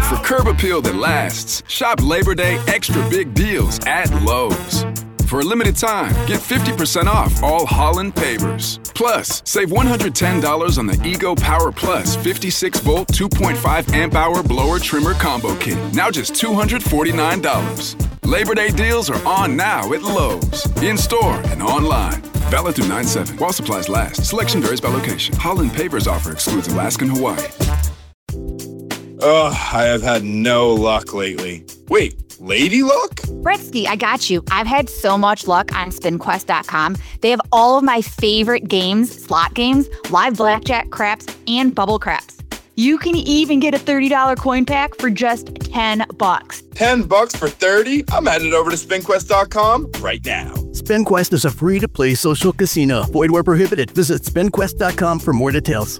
For curb appeal that lasts, shop Labor Day extra big deals at Lowe's. For a limited time, get 50% off all Holland pavers. Plus, save $110 on the Ego Power Plus 56-volt 2.5 amp-hour blower trimmer combo kit. Now just $249. Labor Day deals are on now at Lowe's. In-store and online. Valid through 9/7. While supplies last. Selection varies by location. Holland pavers offer excludes Alaska and Hawaii. Ugh, I have had no luck lately. Wait, lady luck? Bretsky, I got you. I've had so much luck on SpinQuest.com. They have all of my favorite games, slot games, live blackjack, craps, and bubble craps. You can even get a $30 coin pack for just $10. $10 for 30? I'm headed over to SpinQuest.com right now. SpinQuest is a free-to-play social casino. Void where prohibited. Visit SpinQuest.com for more details.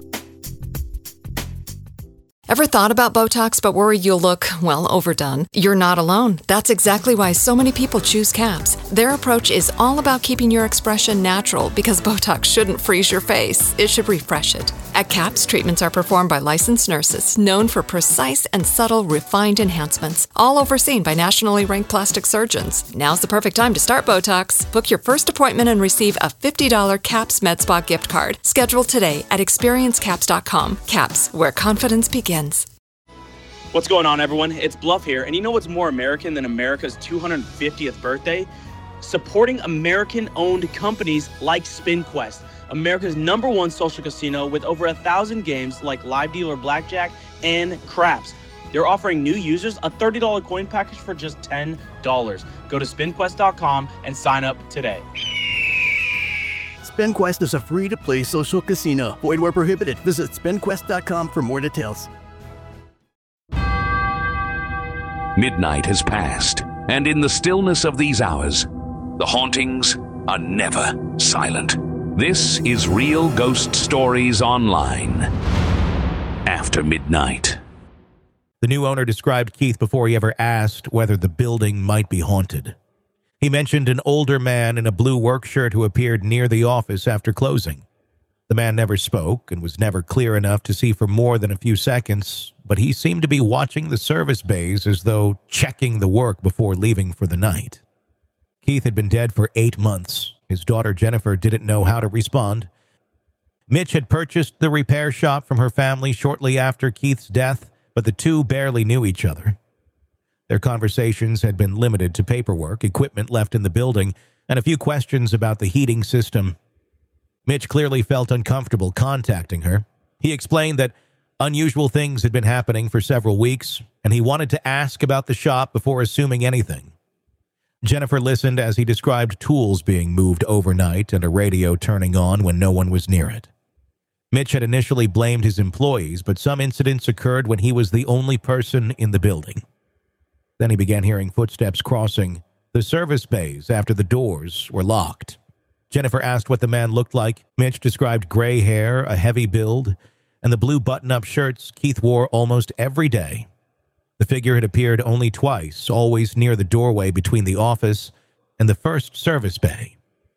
Ever thought about Botox but worried you'll look, well, overdone? You're not alone. That's exactly why so many people choose CAPS. Their approach is all about keeping your expression natural because Botox shouldn't freeze your face. It should refresh it. At CAPS, treatments are performed by licensed nurses known for precise and subtle refined enhancements, all overseen by nationally ranked plastic surgeons. Now's the perfect time to start Botox. Book your first appointment and receive a $50 CAPS MedSpa gift card. Schedule today at experiencecaps.com. CAPS, where confidence begins. What's going on, everyone? It's Bluff here, and you know what's more American than America's 250th birthday? Supporting American-owned companies like SpinQuest, America's #1 social casino with over 1,000 games like live dealer blackjack and craps. They're offering new users a $30 coin package for just $10. Go to SpinQuest.com and sign up today. SpinQuest is a free-to-play social casino. Void where prohibited. Visit SpinQuest.com for more details. Midnight has passed, and in the stillness of these hours, the hauntings are never silent. This is Real Ghost Stories Online. After midnight. The new owner described Keith before he ever asked whether the building might be haunted. He mentioned an older man in a blue work shirt who appeared near the office after closing. The man never spoke and was never clear enough to see for more than a few seconds, but he seemed to be watching the service bays as though checking the work before leaving for the night. Keith had been dead for 8 months. His daughter Jennifer didn't know how to respond. Mitch had purchased the repair shop from her family shortly after Keith's death, but the two barely knew each other. Their conversations had been limited to paperwork, equipment left in the building, and a few questions about the heating system. Mitch clearly felt uncomfortable contacting her. He explained that unusual things had been happening for several weeks, and he wanted to ask about the shop before assuming anything. Jennifer listened as he described tools being moved overnight and a radio turning on when no one was near it. Mitch had initially blamed his employees, but some incidents occurred when he was the only person in the building. Then he began hearing footsteps crossing the service bays after the doors were locked. Jennifer asked what the man looked like. Mitch described gray hair, a heavy build, and the blue button-up shirts Keith wore almost every day. The figure had appeared only twice, always near the doorway between the office and the first service bay.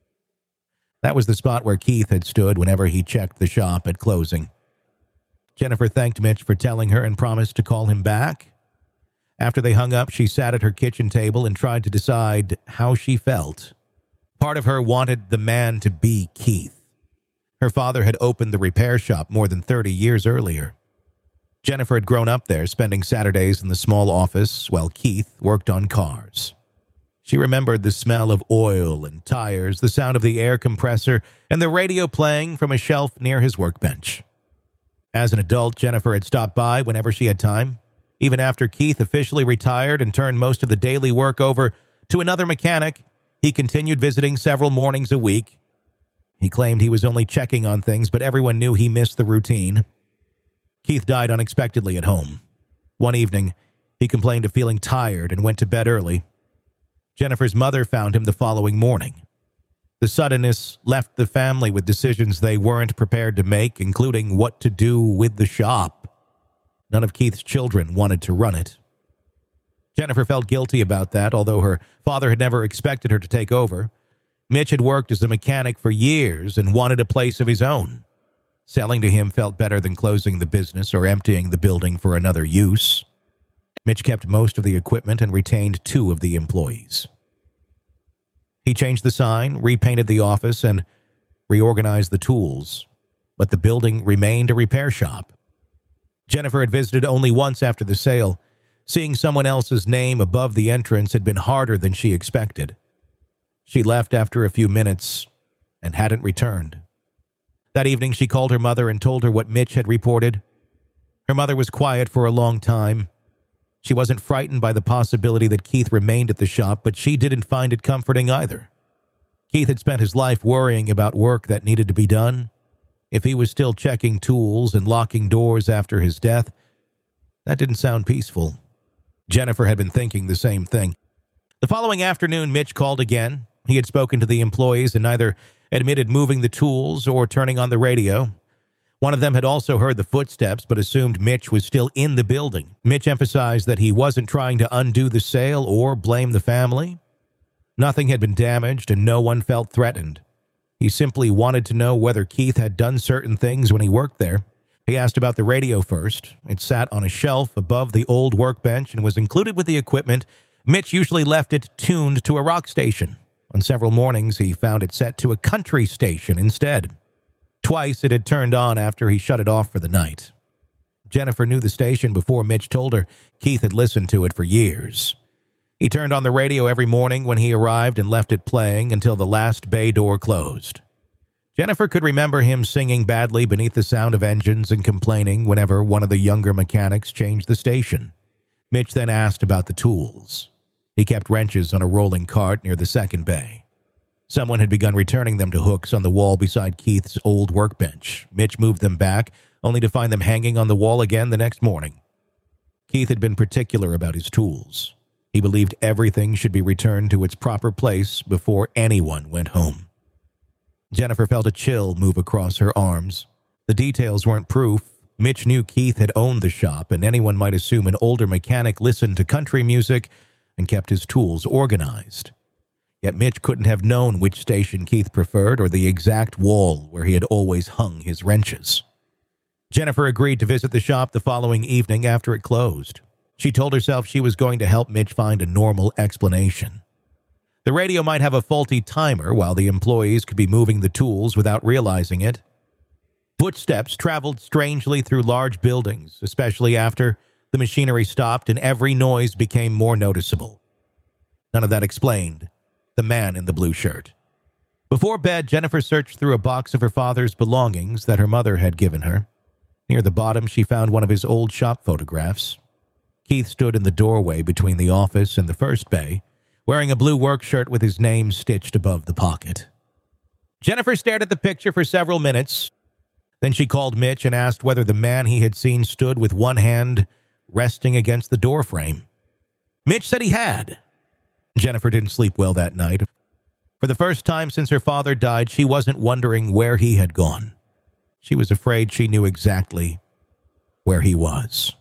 That was the spot where Keith had stood whenever he checked the shop at closing. Jennifer thanked Mitch for telling her and promised to call him back. After they hung up, she sat at her kitchen table and tried to decide how she felt. Part of her wanted the man to be Keith. Her father had opened the repair shop more than 30 years earlier. Jennifer had grown up there, spending Saturdays in the small office while Keith worked on cars. She remembered the smell of oil and tires, the sound of the air compressor, and the radio playing from a shelf near his workbench. As an adult, Jennifer had stopped by whenever she had time. Even after Keith officially retired and turned most of the daily work over to another mechanic, he continued visiting several mornings a week. He claimed he was only checking on things, but everyone knew he missed the routine. Keith died unexpectedly at home. One evening, he complained of feeling tired and went to bed early. Jennifer's mother found him the following morning. The suddenness left the family with decisions they weren't prepared to make, including what to do with the shop. None of Keith's children wanted to run it. Jennifer felt guilty about that, although her father had never expected her to take over. Mitch had worked as a mechanic for years and wanted a place of his own. Selling to him felt better than closing the business or emptying the building for another use. Mitch kept most of the equipment and retained 2 of the employees. He changed the sign, repainted the office, and reorganized the tools, but the building remained a repair shop. Jennifer had visited only once after the sale. Seeing someone else's name above the entrance had been harder than she expected. She left after a few minutes and hadn't returned. That evening, she called her mother and told her what Mitch had reported. Her mother was quiet for a long time. She wasn't frightened by the possibility that Keith remained at the shop, but she didn't find it comforting either. Keith had spent his life worrying about work that needed to be done. If he was still checking tools and locking doors after his death, that didn't sound peaceful. Jennifer had been thinking the same thing. The following afternoon, Mitch called again. He had spoken to the employees and neither admitted moving the tools or turning on the radio. One of them had also heard the footsteps but assumed Mitch was still in the building. Mitch emphasized that he wasn't trying to undo the sale or blame the family. Nothing had been damaged and no one felt threatened. He simply wanted to know whether Keith had done certain things when he worked there. He asked about the radio first. It sat on a shelf above the old workbench and was included with the equipment. Mitch usually left it tuned to a rock station. On several mornings, he found it set to a country station instead. Twice it had turned on after he shut it off for the night. Jennifer knew the station before Mitch told her. Keith had listened to it for years. He turned on the radio every morning when he arrived and left it playing until the last bay door closed. Jennifer could remember him singing badly beneath the sound of engines and complaining whenever one of the younger mechanics changed the station. Mitch then asked about the tools. He kept wrenches on a rolling cart near the second bay. Someone had begun returning them to hooks on the wall beside Keith's old workbench. Mitch moved them back, only to find them hanging on the wall again the next morning. Keith had been particular about his tools. He believed everything should be returned to its proper place before anyone went home. Jennifer felt a chill move across her arms. The details weren't proof. Mitch knew Keith had owned the shop, and anyone might assume an older mechanic listened to country music and kept his tools organized. Yet Mitch couldn't have known which station Keith preferred or the exact wall where he had always hung his wrenches. Jennifer agreed to visit the shop the following evening after it closed. She told herself she was going to help Mitch find a normal explanation. The radio might have a faulty timer while the employees could be moving the tools without realizing it. Footsteps traveled strangely through large buildings, especially after the machinery stopped and every noise became more noticeable. None of that explained the man in the blue shirt. Before bed, Jennifer searched through a box of her father's belongings that her mother had given her. Near the bottom, she found one of his old shop photographs. Keith stood in the doorway between the office and the first bay, wearing a blue work shirt with his name stitched above the pocket. Jennifer stared at the picture for several minutes. Then she called Mitch and asked whether the man he had seen stood with one hand resting against the doorframe. Mitch said he had. Jennifer didn't sleep well that night. For the first time since her father died, she wasn't wondering where he had gone. She was afraid she knew exactly where he was.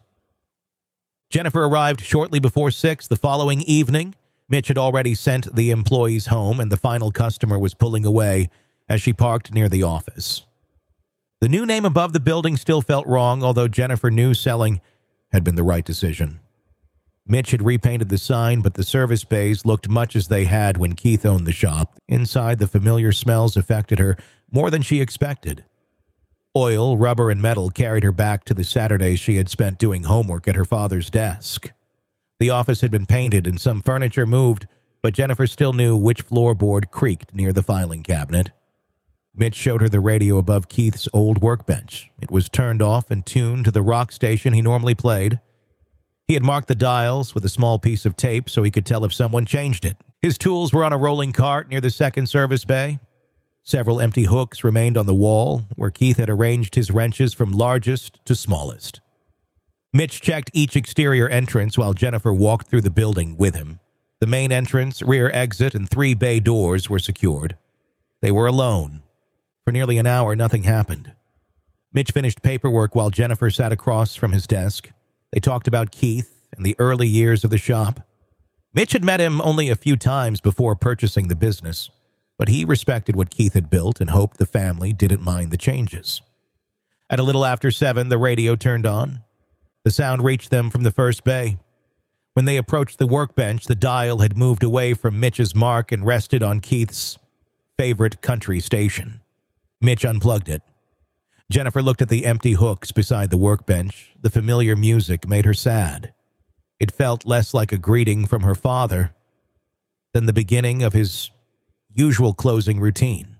Jennifer arrived shortly before 6 the following evening. Mitch had already sent the employees home, and the final customer was pulling away as she parked near the office. The new name above the building still felt wrong, although Jennifer knew selling had been the right decision. Mitch had repainted the sign, but the service bays looked much as they had when Keith owned the shop. Inside, the familiar smells affected her more than she expected. Oil, rubber, and metal carried her back to the Saturdays she had spent doing homework at her father's desk. The office had been painted and some furniture moved, but Jennifer still knew which floorboard creaked near the filing cabinet. Mitch showed her the radio above Keith's old workbench. It was turned off and tuned to the rock station he normally played. He had marked the dials with a small piece of tape so he could tell if someone changed it. His tools were on a rolling cart near the second service bay. Several empty hooks remained on the wall, where Keith had arranged his wrenches from largest to smallest. Mitch checked each exterior entrance while Jennifer walked through the building with him. The main entrance, rear exit, and 3 bay doors were secured. They were alone. For nearly an hour, nothing happened. Mitch finished paperwork while Jennifer sat across from his desk. They talked about Keith and the early years of the shop. Mitch had met him only a few times before purchasing the business, but he respected what Keith had built and hoped the family didn't mind the changes. At a little after 7, the radio turned on. The sound reached them from the first bay. When they approached the workbench, the dial had moved away from Mitch's mark and rested on Keith's favorite country station. Mitch unplugged it. Jennifer looked at the empty hooks beside the workbench. The familiar music made her sad. It felt less like a greeting from her father than the beginning of his usual closing routine.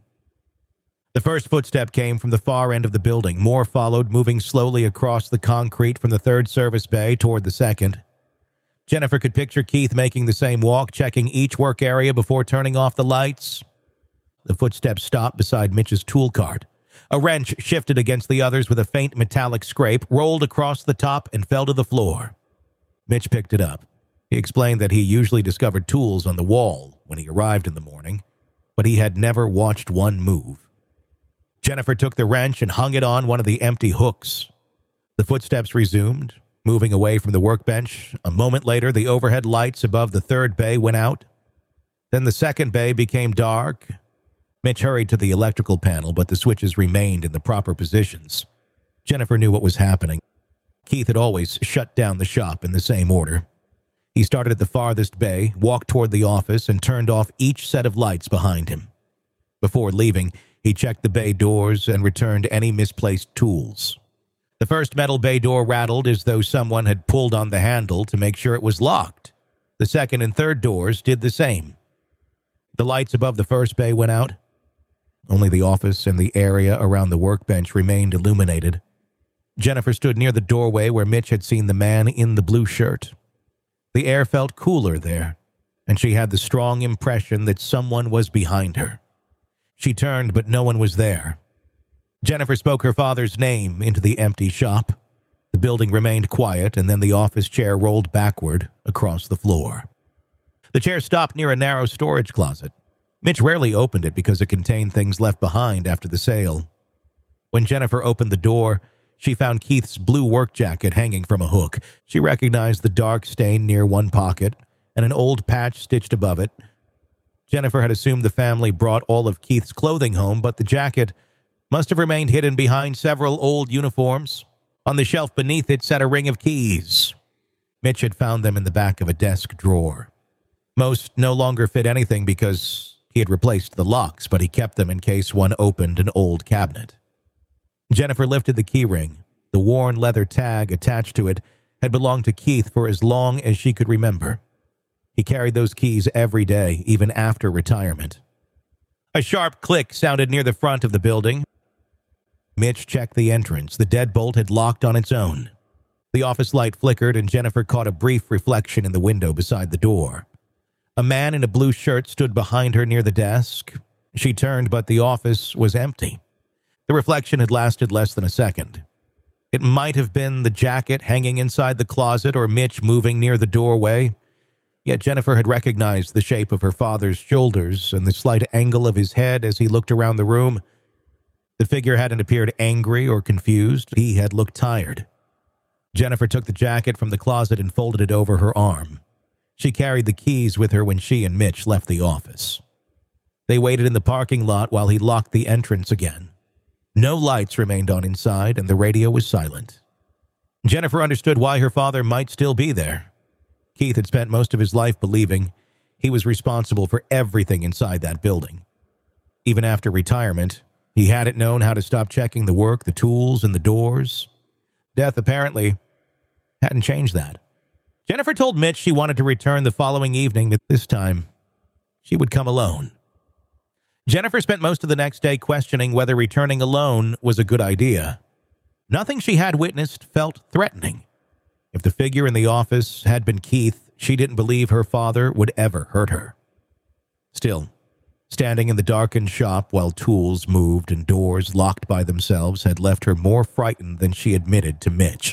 The first footstep came from the far end of the building. More followed, moving slowly across the concrete from the third service bay toward the second. Jennifer could picture Keith making the same walk, checking each work area before turning off the lights. The footsteps stopped beside Mitch's tool cart. A wrench shifted against the others with a faint metallic scrape, rolled across the top, and fell to the floor. Mitch picked it up. He explained that he usually discovered tools on the wall when he arrived in the morning, but he had never watched one move. Jennifer took the wrench and hung it on one of the empty hooks. The footsteps resumed, moving away from the workbench. A moment later, the overhead lights above the third bay went out. Then the second bay became dark. Mitch hurried to the electrical panel, but the switches remained in the proper positions. Jennifer knew what was happening. Keith had always shut down the shop in the same order. He started at the farthest bay, walked toward the office, and turned off each set of lights behind him. Before leaving, he checked the bay doors and returned any misplaced tools. The first metal bay door rattled as though someone had pulled on the handle to make sure it was locked. The second and third doors did the same. The lights above the first bay went out. Only the office and the area around the workbench remained illuminated. Jennifer stood near the doorway where Mitch had seen the man in the blue shirt. The air felt cooler there, and she had the strong impression that someone was behind her. She turned, but no one was there. Jennifer spoke her father's name into the empty shop. The building remained quiet, and then the office chair rolled backward across the floor. The chair stopped near a narrow storage closet. Mitch rarely opened it because it contained things left behind after the sale. When Jennifer opened the door, she found Keith's blue work jacket hanging from a hook. She recognized the dark stain near one pocket and an old patch stitched above it. Jennifer had assumed the family brought all of Keith's clothing home, but the jacket must have remained hidden behind several old uniforms. On the shelf beneath it sat a ring of keys. Mitch had found them in the back of a desk drawer. Most no longer fit anything because he had replaced the locks, but he kept them in case one opened an old cabinet. Jennifer lifted the key ring. The worn leather tag attached to it had belonged to Keith for as long as she could remember. He carried those keys every day, even after retirement. A sharp click sounded near the front of the building. Mitch checked the entrance. The deadbolt had locked on its own. The office light flickered, and Jennifer caught a brief reflection in the window beside the door. A man in a blue shirt stood behind her near the desk. She turned, but the office was empty. The reflection had lasted less than a second. It might have been the jacket hanging inside the closet or Mitch moving near the doorway. Yet Jennifer had recognized the shape of her father's shoulders and the slight angle of his head as he looked around the room. The figure hadn't appeared angry or confused. He had looked tired. Jennifer took the jacket from the closet and folded it over her arm. She carried the keys with her when she and Mitch left the office. They waited in the parking lot while he locked the entrance again. No lights remained on inside, and the radio was silent. Jennifer understood why her father might still be there. Keith had spent most of his life believing he was responsible for everything inside that building. Even after retirement, he hadn't known how to stop checking the work, the tools, and the doors. Death apparently hadn't changed that. Jennifer told Mitch she wanted to return the following evening, but this time she would come alone. Jennifer spent most of the next day questioning whether returning alone was a good idea. Nothing she had witnessed felt threatening. If the figure in the office had been Keith, she didn't believe her father would ever hurt her. Still, standing in the darkened shop while tools moved and doors locked by themselves had left her more frightened than she admitted to Mitch.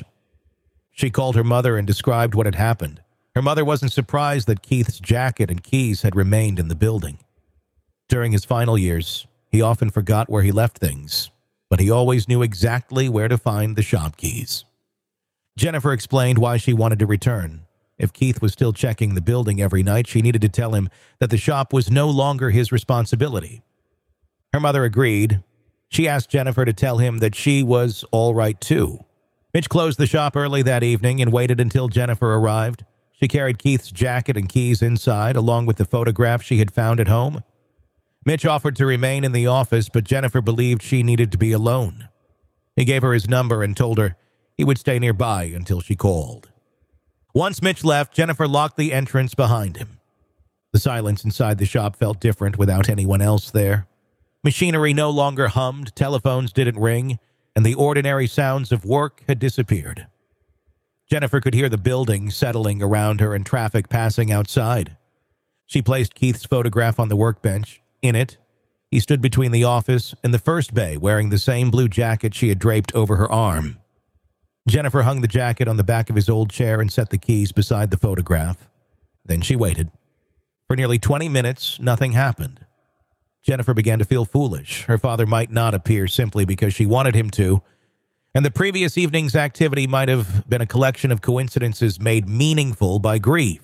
She called her mother and described what had happened. Her mother wasn't surprised that Keith's jacket and keys had remained in the building. During his final years, he often forgot where he left things, but he always knew exactly where to find the shop keys. Jennifer explained why she wanted to return. If Keith was still checking the building every night, she needed to tell him that the shop was no longer his responsibility. Her mother agreed. She asked Jennifer to tell him that she was all right too. Mitch closed the shop early that evening and waited until Jennifer arrived. She carried Keith's jacket and keys inside, along with the photograph she had found at home. Mitch offered to remain in the office, but Jennifer believed she needed to be alone. He gave her his number and told her he would stay nearby until she called. Once Mitch left, Jennifer locked the entrance behind him. The silence inside the shop felt different without anyone else there. Machinery no longer hummed, telephones didn't ring, and the ordinary sounds of work had disappeared. Jennifer could hear the building settling around her and traffic passing outside. She placed Keith's photograph on the workbench. In it, he stood between the office and the first bay, wearing the same blue jacket she had draped over her arm. Jennifer hung the jacket on the back of his old chair and set the keys beside the photograph. Then she waited. For nearly 20 minutes, nothing happened. Jennifer began to feel foolish. Her father might not appear simply because she wanted him to, and the previous evening's activity might have been a collection of coincidences made meaningful by grief.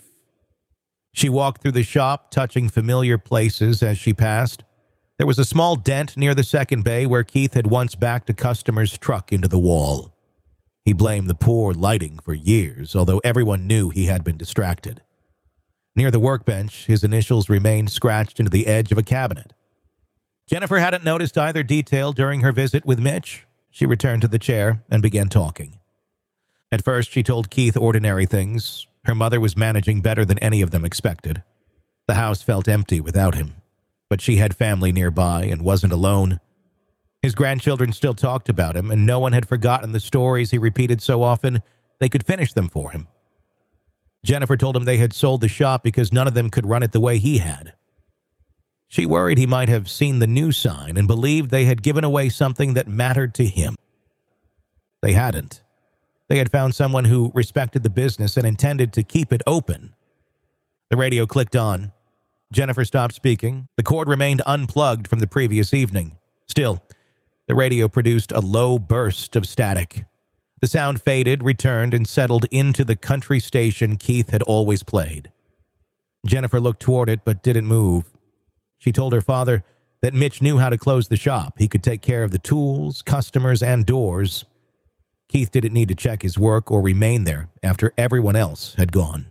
She walked through the shop, touching familiar places as she passed. There was a small dent near the second bay where Keith had once backed a customer's truck into the wall. He blamed the poor lighting for years, although everyone knew he had been distracted. Near the workbench, his initials remained scratched into the edge of a cabinet. Jennifer hadn't noticed either detail during her visit with Mitch. She returned to the chair and began talking. At first, she told Keith ordinary things. Her mother was managing better than any of them expected. The house felt empty without him, but she had family nearby and wasn't alone. His grandchildren still talked about him, and no one had forgotten the stories he repeated so often they could finish them for him. Jennifer told him they had sold the shop because none of them could run it the way he had. She worried he might have seen the new sign and believed they had given away something that mattered to him. They hadn't. They had found someone who respected the business and intended to keep it open. The radio clicked on. Jennifer stopped speaking. The cord remained unplugged from the previous evening. Still, the radio produced a low burst of static. The sound faded, returned, and settled into the country station Keith had always played. Jennifer looked toward it but didn't move. She told her father that Mitch knew how to close the shop. He could take care of the tools, customers, and doors. Keith didn't need to check his work or remain there after everyone else had gone.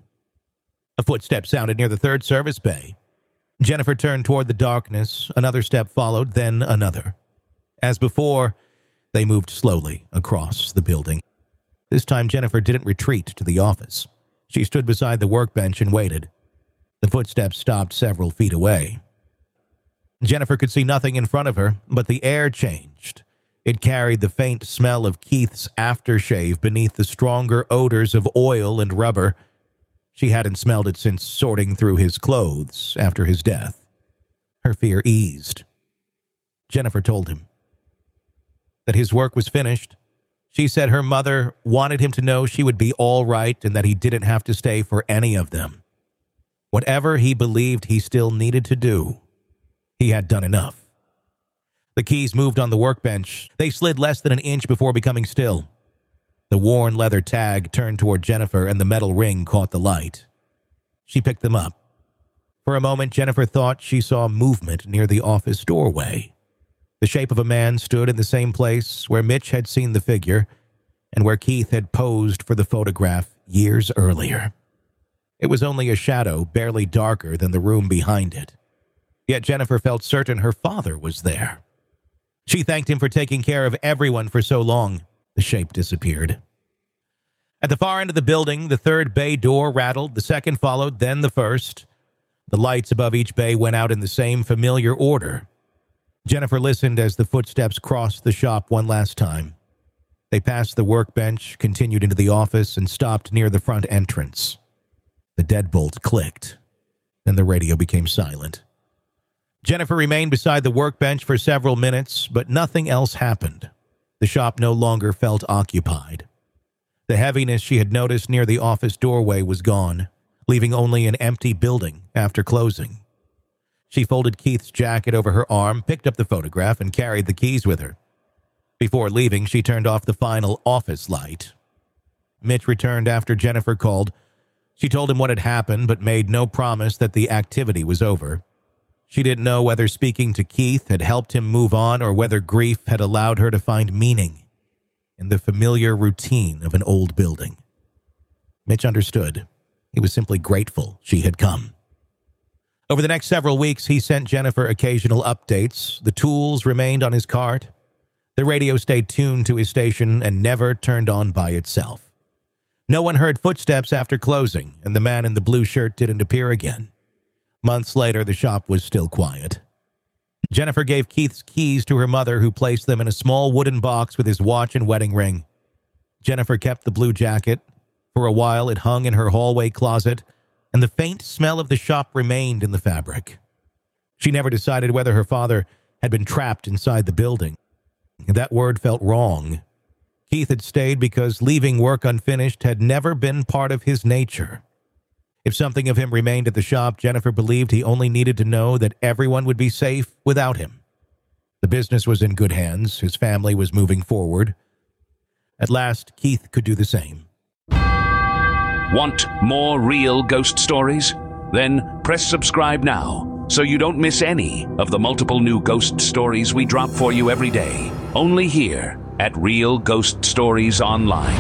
A footstep sounded near the third service bay. Jennifer turned toward the darkness. Another step followed, then another. As before, they moved slowly across the building. This time, Jennifer didn't retreat to the office. She stood beside the workbench and waited. The footsteps stopped several feet away. Jennifer could see nothing in front of her, but the air changed. It carried the faint smell of Keith's aftershave beneath the stronger odors of oil and rubber. She hadn't smelled it since sorting through his clothes after his death. Her fear eased. Jennifer told him that his work was finished. She said her mother wanted him to know she would be all right and that he didn't have to stay for any of them. Whatever he believed he still needed to do, he had done enough. The keys moved on the workbench. They slid less than an inch before becoming still. The worn leather tag turned toward Jennifer and the metal ring caught the light. She picked them up. For a moment, Jennifer thought she saw movement near the office doorway. The shape of a man stood in the same place where Mitch had seen the figure and where Keith had posed for the photograph years earlier. It was only a shadow, barely darker than the room behind it. Yet Jennifer felt certain her father was there. She thanked him for taking care of everyone for so long. The shape disappeared. At the far end of the building, the third bay door rattled, the second followed, then the first. The lights above each bay went out in the same familiar order. Jennifer listened as the footsteps crossed the shop one last time. They passed the workbench, continued into the office, and stopped near the front entrance. The deadbolt clicked, and the radio became silent. Jennifer remained beside the workbench for several minutes, but nothing else happened. The shop no longer felt occupied. The heaviness she had noticed near the office doorway was gone, leaving only an empty building after closing. She folded Keith's jacket over her arm, picked up the photograph, and carried the keys with her. Before leaving, she turned off the final office light. Mitch returned after Jennifer called. She told him what had happened, but made no promise that the activity was over. She didn't know whether speaking to Keith had helped him move on or whether grief had allowed her to find meaning in the familiar routine of an old building. Mitch understood. He was simply grateful she had come. Over the next several weeks, he sent Jennifer occasional updates. The tools remained on his cart. The radio stayed tuned to his station and never turned on by itself. No one heard footsteps after closing, and the man in the blue shirt didn't appear again. Months later, the shop was still quiet. Jennifer gave Keith's keys to her mother, who placed them in a small wooden box with his watch and wedding ring. Jennifer kept the blue jacket. For a while, it hung in her hallway closet, and the faint smell of the shop remained in the fabric. She never decided whether her father had been trapped inside the building. That word felt wrong. Keith had stayed because leaving work unfinished had never been part of his nature. If something of him remained at the shop, Jennifer believed he only needed to know that everyone would be safe without him. The business was in good hands. His family was moving forward. At last, Keith could do the same. Want more real ghost stories? Then press subscribe now so you don't miss any of the multiple new ghost stories we drop for you every day. Only here at Real Ghost Stories Online.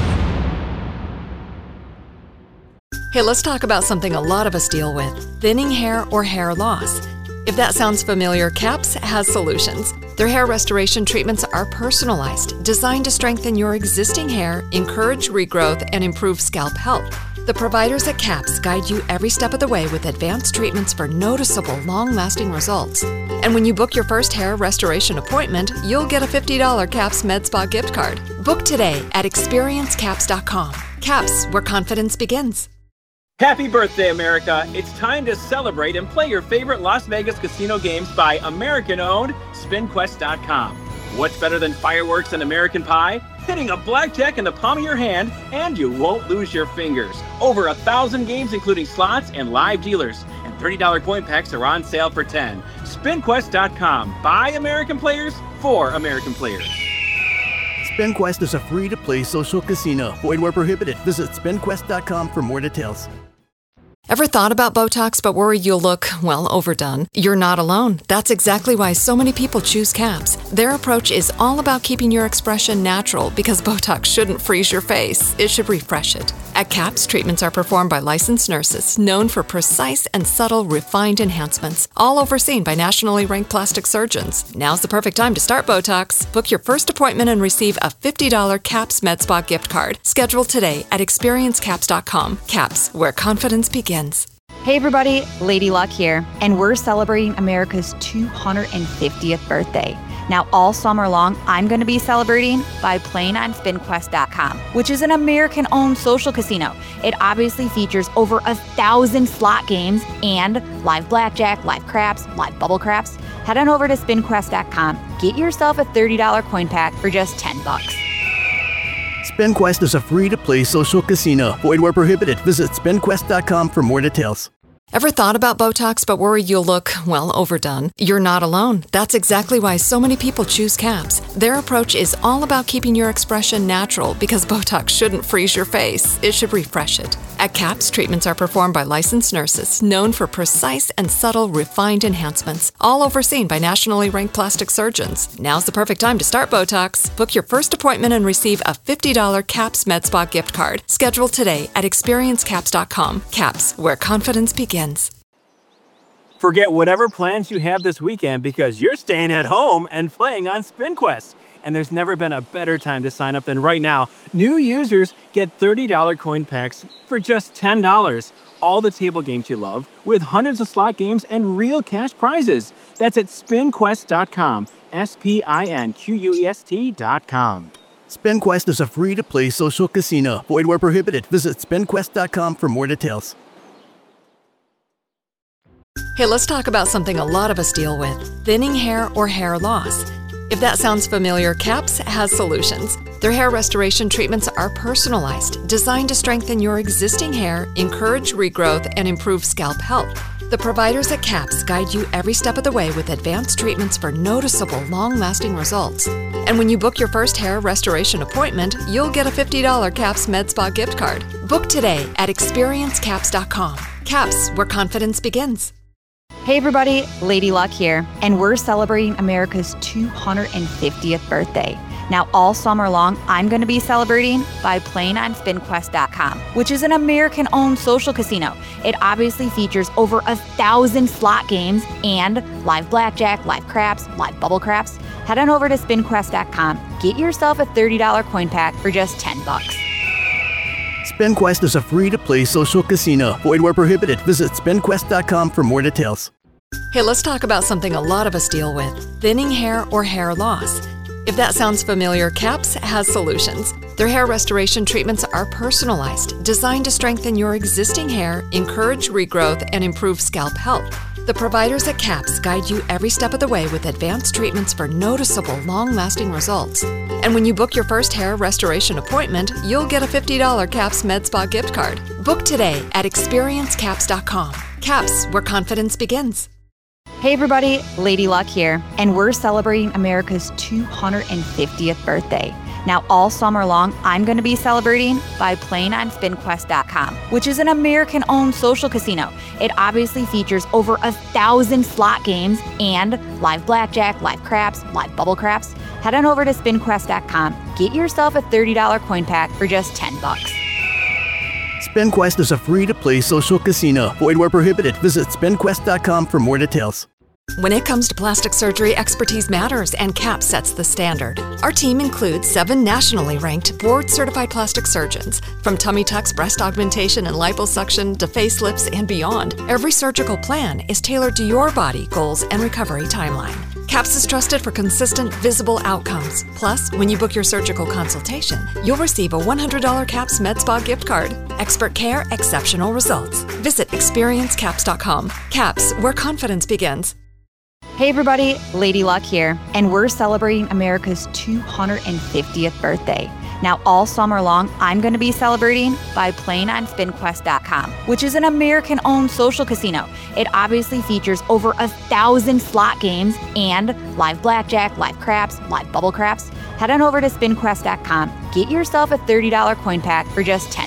Hey, let's talk about something a lot of us deal with: thinning hair or hair loss. If that sounds familiar, CAPS has solutions. Their hair restoration treatments are personalized, designed to strengthen your existing hair, encourage regrowth, and improve scalp health. The providers at CAPS guide you every step of the way with advanced treatments for noticeable, long-lasting results. And when you book your first hair restoration appointment, you'll get a $50 CAPS Med Spa gift card. Book today at experiencecaps.com. CAPS, where confidence begins. Happy birthday, America! It's time to celebrate and play your favorite Las Vegas casino games by American-owned SpinQuest.com. What's better than fireworks and American pie? Hitting a blackjack in the palm of your hand, and you won't lose your fingers. Over 1,000 games, including slots and live dealers. And $30 coin packs are on sale for $10. SpinQuest.com. By American players, for American players. SpinQuest is a free-to-play social casino. Void where prohibited. Visit SpinQuest.com for more details. Ever thought about Botox but worried you'll look, well, overdone? You're not alone. That's exactly why so many people choose CAPS. Their approach is all about keeping your expression natural because Botox shouldn't freeze your face. It should refresh it. At CAPS, treatments are performed by licensed nurses known for precise and subtle refined enhancements, all overseen by nationally ranked plastic surgeons. Now's the perfect time to start Botox. Book your first appointment and receive a $50 CAPS Med Spa gift card. Schedule today at experiencecaps.com. CAPS, where confidence begins. Hey everybody, Lady Luck here, and we're celebrating America's 250th birthday. Now all summer long, I'm going to be celebrating by playing on SpinQuest.com, which is an American-owned social casino. It obviously features over 1,000 slot games and live blackjack, live craps, live bubble craps. Head on over to SpinQuest.com. Get yourself a $30 coin pack for just $10. SpinQuest is a free-to-play social casino. Void where prohibited. Visit SpinQuest.com for more details. Ever thought about Botox but worried you'll look, well, overdone? You're not alone. That's exactly why so many people choose CAPS. Their approach is all about keeping your expression natural because Botox shouldn't freeze your face. It should refresh it. At CAPS, treatments are performed by licensed nurses known for precise and subtle refined enhancements, all overseen by nationally ranked plastic surgeons. Now's the perfect time to start Botox. Book your first appointment and receive a $50 CAPS Med Spa gift card. Schedule today at experiencecaps.com. CAPS, where confidence begins. Forget whatever plans you have this weekend because you're staying at home and playing on SpinQuest. And there's never been a better time to sign up than right now. New users get $30 coin packs for just $10. All the table games you love with hundreds of slot games and real cash prizes. That's at SpinQuest.com. SpinQuest.com. SpinQuest is a free-to-play social casino. Void where prohibited. Visit SpinQuest.com for more details. Hey, let's talk about something a lot of us deal with: thinning hair or hair loss. If that sounds familiar, CAPS has solutions. Their hair restoration treatments are personalized, designed to strengthen your existing hair, encourage regrowth, and improve scalp health. The providers at CAPS guide you every step of the way with advanced treatments for noticeable, long-lasting results. And when you book your first hair restoration appointment, you'll get a $50 CAPS Med Spa gift card. Book today at experiencecaps.com. CAPS, where confidence begins. Hey everybody, Lady Luck here, and we're celebrating America's 250th birthday. Now, all summer long, I'm going to be celebrating by playing on SpinQuest.com, which is an American-owned social casino. It obviously features over 1,000 slot games and live blackjack, live craps, live bubble craps. Head on over to SpinQuest.com. Get yourself a $30 coin pack for just $10. SpinQuest is a free-to-play social casino. Void where prohibited. Visit SpinQuest.com for more details. Hey, let's talk about something a lot of us deal with: thinning hair or hair loss. If that sounds familiar, CAPS has solutions. Their hair restoration treatments are personalized, designed to strengthen your existing hair, encourage regrowth, and improve scalp health. The providers at CAPS guide you every step of the way with advanced treatments for noticeable, long-lasting results. And when you book your first hair restoration appointment, you'll get a $50 CAPS Med Spa gift card. Book today at experiencecaps.com. CAPS, where confidence begins. Hey everybody, Lady Luck here, and we're celebrating America's 250th birthday. Now, all summer long, I'm going to be celebrating by playing on SpinQuest.com, which is an American-owned social casino. It obviously features over 1,000 slot games and live blackjack, live craps, live bubble craps. Head on over to SpinQuest.com. Get yourself a $30 coin pack for just $10. SpinQuest is a free-to-play social casino. Void where prohibited. Visit SpinQuest.com for more details. When it comes to plastic surgery, expertise matters, and CAPS sets the standard. Our team includes 7 nationally ranked, board-certified plastic surgeons. From tummy tucks, breast augmentation, and liposuction to facelifts and beyond, every surgical plan is tailored to your body, goals, and recovery timeline. CAPS is trusted for consistent, visible outcomes. Plus, when you book your surgical consultation, you'll receive a $100 CAPS Med Spa gift card. Expert care, exceptional results. Visit experiencecaps.com. CAPS, where confidence begins. Hey everybody, Lady Luck here, and we're celebrating America's 250th birthday. Now, all summer long, I'm going to be celebrating by playing on SpinQuest.com, which is an American-owned social casino. It obviously features over 1,000 slot games and live blackjack, live craps, live bubble craps. Head on over to SpinQuest.com. Get yourself a $30 coin pack for just $10.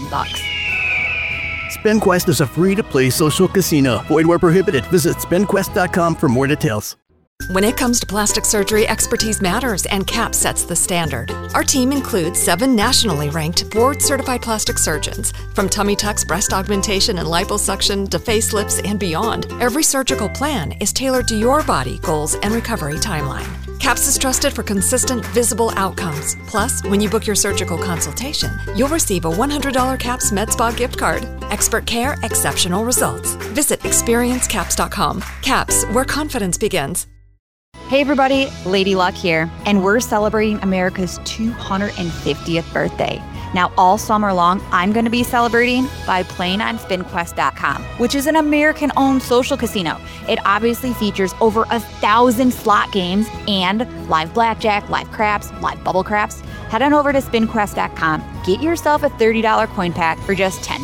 SpinQuest is a free-to-play social casino. Void where prohibited. Visit SpinQuest.com for more details. When it comes to plastic surgery, expertise matters, and CAPS sets the standard. Our team includes 7 nationally ranked, board-certified plastic surgeons. From tummy tucks, breast augmentation, and liposuction to facelifts and beyond, every surgical plan is tailored to your body, goals, and recovery timeline. CAPS is trusted for consistent, visible outcomes. Plus, when you book your surgical consultation, you'll receive a $100 CAPS Med Spa gift card. Expert care, exceptional results. Visit experiencecaps.com. CAPS, where confidence begins. Hey everybody, Lady Luck here, and we're celebrating America's 250th birthday. Now, all summer long, I'm going to be celebrating by playing on SpinQuest.com, which is an American-owned social casino. It obviously features over 1,000 slot games and live blackjack, live craps, live bubble craps. Head on over to SpinQuest.com. Get yourself a $30 coin pack for just $10.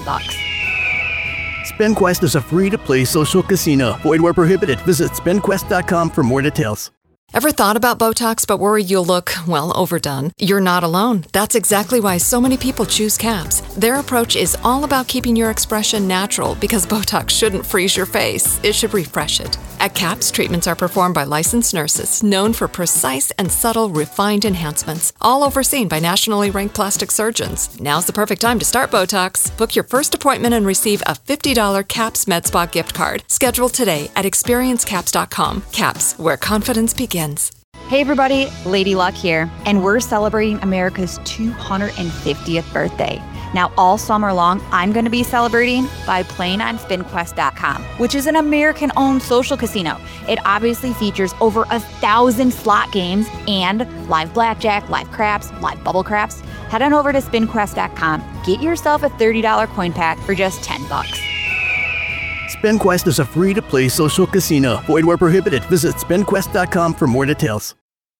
SpinQuest is a free-to-play social casino. Void where prohibited. Visit SpinQuest.com for more details. Ever thought about Botox but worried you'll look, well, overdone? You're not alone. That's exactly why so many people choose CAPS. Their approach is all about keeping your expression natural because Botox shouldn't freeze your face. It should refresh it. At CAPS, treatments are performed by licensed nurses known for precise and subtle refined enhancements, all overseen by nationally ranked plastic surgeons. Now's the perfect time to start Botox. Book your first appointment and receive a $50 CAPS Med Spa gift card. Schedule today at experiencecaps.com. CAPS, where confidence begins. Hey everybody, Lady Luck here, and we're celebrating America's 250th birthday. Now, all summer long, I'm going to be celebrating by playing on SpinQuest.com, which is an American-owned social casino. It obviously features over 1,000 slot games and live blackjack, live craps, live bubble craps. Head on over to SpinQuest.com. Get yourself a $30 coin pack for just $10. SpinQuest is a free-to-play social casino. Void where prohibited. Visit SpinQuest.com for more details.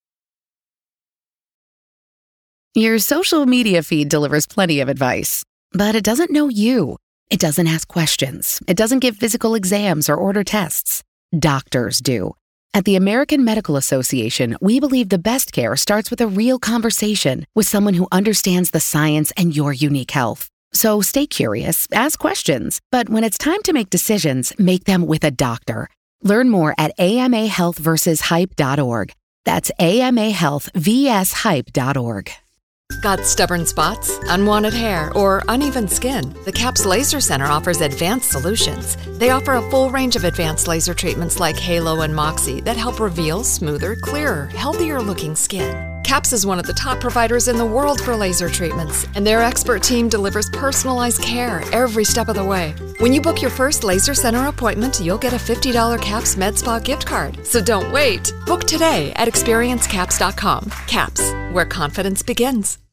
Your social media feed delivers plenty of advice, but it doesn't know you. It doesn't ask questions. It doesn't give physical exams or order tests. Doctors do. At the American Medical Association, we believe the best care starts with a real conversation with someone who understands the science and your unique health. So stay curious, ask questions, but when it's time to make decisions, make them with a doctor. Learn more at amahealthversushype.org. That's amahealthvshype.org. Got stubborn spots, unwanted hair, or uneven skin? The CAPS Laser Center offers advanced solutions. They offer a full range of advanced laser treatments like Halo and Moxie that help reveal smoother, clearer, healthier-looking skin. CAPS is one of the top providers in the world for laser treatments, and their expert team delivers personalized care every step of the way. When you book your first Laser Center appointment, you'll get a $50 CAPS MedSpa gift card. So don't wait. Book today at experiencecaps.com. CAPS, where confidence begins.